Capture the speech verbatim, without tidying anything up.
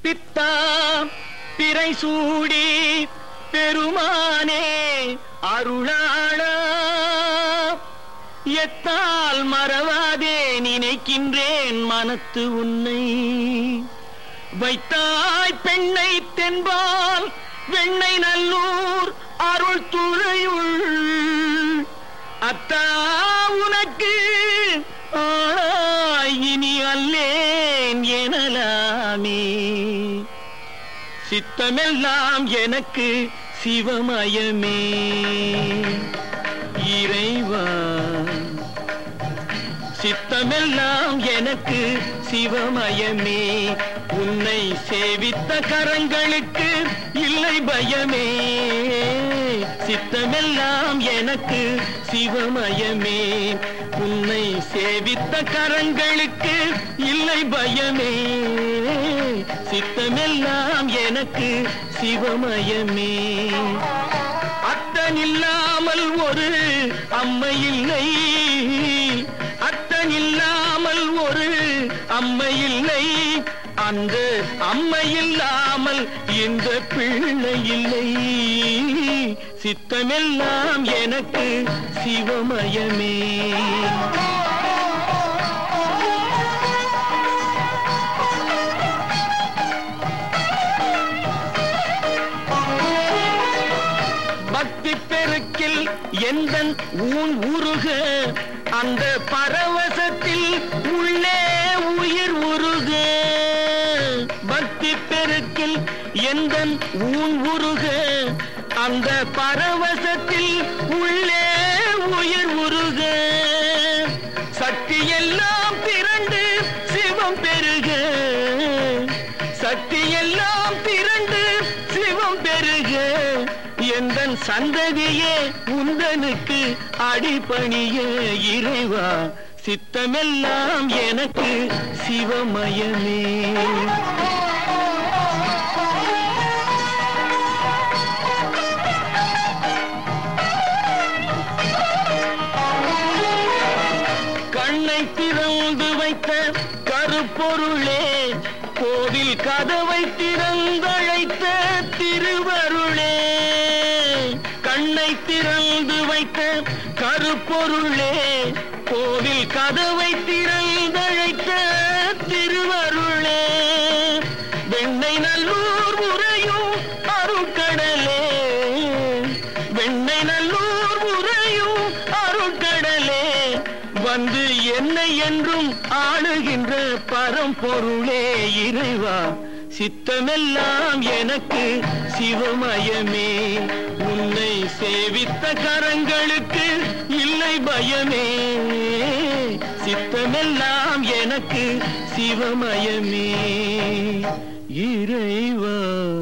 பித்தா பிறை சூடி பெருமானே அருளாளா எத்தால் மறவாதே நினைக்கின்றேன் மனத்து உன்னை வைத்தாய் பெண்ணை தென்பால் வெண்ணை நல்லூர் அருள் துறையுள் அத்தா உனக்கு ஆளாய் இனி அல்லேன் எனலாமே சித்தமெல்லாம் எனக்கு சிவமயமே இறைவா சித்தமெல்லாம் எனக்கு சிவமயமே உன்னை சேவித்த கரங்களுக்கு இல்லை பயமே சித்தமெல்லாம் எனக்கு சிவமயமே உன்னை சேவித்த கரங்களுக்கு இல்லை பயமே சித்தமெல்லாம் எனக்கு சிவமயமே அத்தனில்லாமல் ஒரு அம்மை இல்லை அத்தனில்லாமல் ஒரு அம்மை இல்லை அந்த அம்மை இல்லாமல் இந்த பிள்ளை இல்லை சித்தமெல்லாம் எனக்கு சிவமயமே பக்தி பெருக்கில் எந்தன் ஊன் உருக அந்த பரவசத்தில் உள்ளே உயிர் உருக பக்தி பெருக்கில் எந்தன் ஊன் உருக அந்த பரவசத்தில் உள்ளே உயிர் உருக சக்தி எல்லாம் திரண்டு சிவம் பெருக சக்தி எல்லாம் திரண்டு சிவம் பெருக எந்தன் சந்ததியே உந்தனுக்கு அடிபணிய இறைவா சித்தமெல்லாம் எனக்கு சிவமயமே கண்ணை திறந்து வைத்த கருப்பொருளே கோவில் கதவை திறந்தழைத்த திருவருளே கண்ணை திறந்து வைத்த கருப்பொருளே கோவில் கதவை திறந்தழைத்த திருவருளே வெண்ணை நல்லூர் உறையும் அருட்கடலே வெண்ணை நல்லூர் உறையும் அருட்கடலே வந்து என்னை என்றும் ஆளுகின்ற பரம்பொருளே இறைவா சித்தமெல்லாம் எனக்கு சிவமயமே உன்னை சேவித்த கரங்களுக்கு இல்லை பயமே சித்தமெல்லாம் எனக்கு சிவமயமே இறைவா